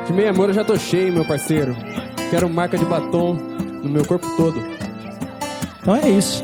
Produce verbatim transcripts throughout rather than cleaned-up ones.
De meio amor eu já tô cheio, meu parceiro. Quero marca de batom no meu corpo todo. Então é isso.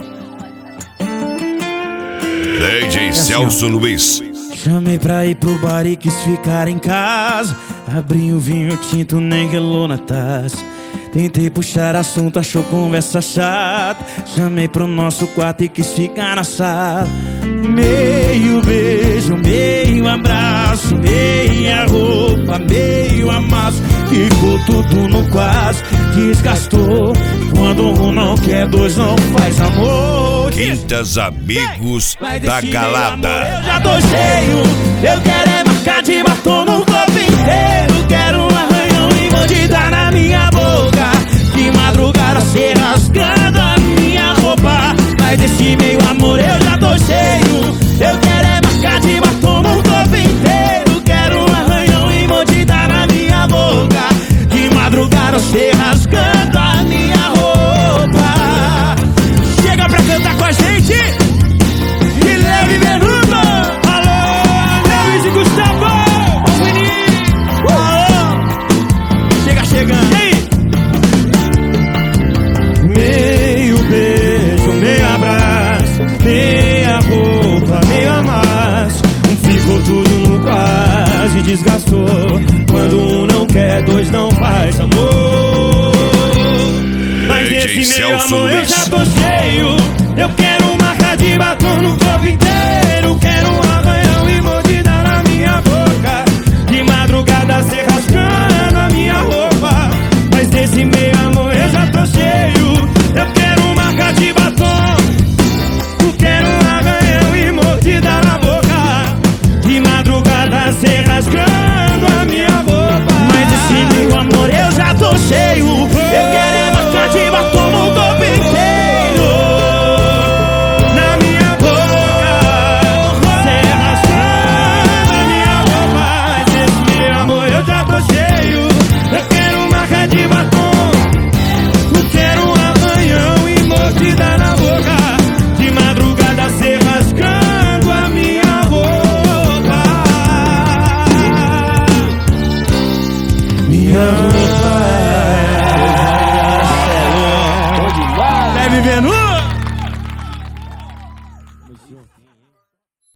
D J Celso Luiz. Chamei pra ir pro bar e quis ficar em casa. Abri o vinho tinto, nem gelou na taça. Tentei puxar assunto, achou conversa chata. Chamei pro nosso quarto e quis ficar na sala. Meio beijo, meio abraço, meia roupa, meio amasso. Ficou tudo no quase, desgastou. Quando um não quer, dois não faz amor. Quintas Amigos da Galada. Eu já tô cheio, eu quero é marcar de batom no corpo inteiro. Quero um arranhão e mordida na minha boca. De madrugada se rasgando a minha roupa. Mas desse meio amor eu já tô cheio. Eu quero é marcar de batom no corpo inteiro. Quero um arranhão e mordida na minha boca. De madrugada se rasgando a minha roupa. Chega pra cantar com a gente. Guilherme Benudo. Alô, Luiz e Gustavo. Ô, menino. Alô. Chega chegando. E aí? Meio beijo, meio abraço, meia roupa, meio amasso. Ficou tudo no quase, desgastou. Quando um não quer, dois não faz amor. Mas esse meio amor eu já tô cheio. Eu quero marca de batom no corpo inteiro. Quero um arranhão e mordida na minha boca. De madrugada se rasgando a minha roupa. Mas desse meio amor eu já tô cheio. Eu quero marca de batom. Eu quero um arranhão e mordida na boca. De madrugada se rasgando a minha roupa. Mas desse meio amor eu já tô cheio. Eu quero é marca de batom no corpo inteiro. Na minha boca se rasgando a minha roupa. Mas desse meio amor eu já tô cheio. Eu quero marca de batom. Eu quero um arranhão e mordida na boca. De madrugada se rasgando a minha roupa. Minha roupa.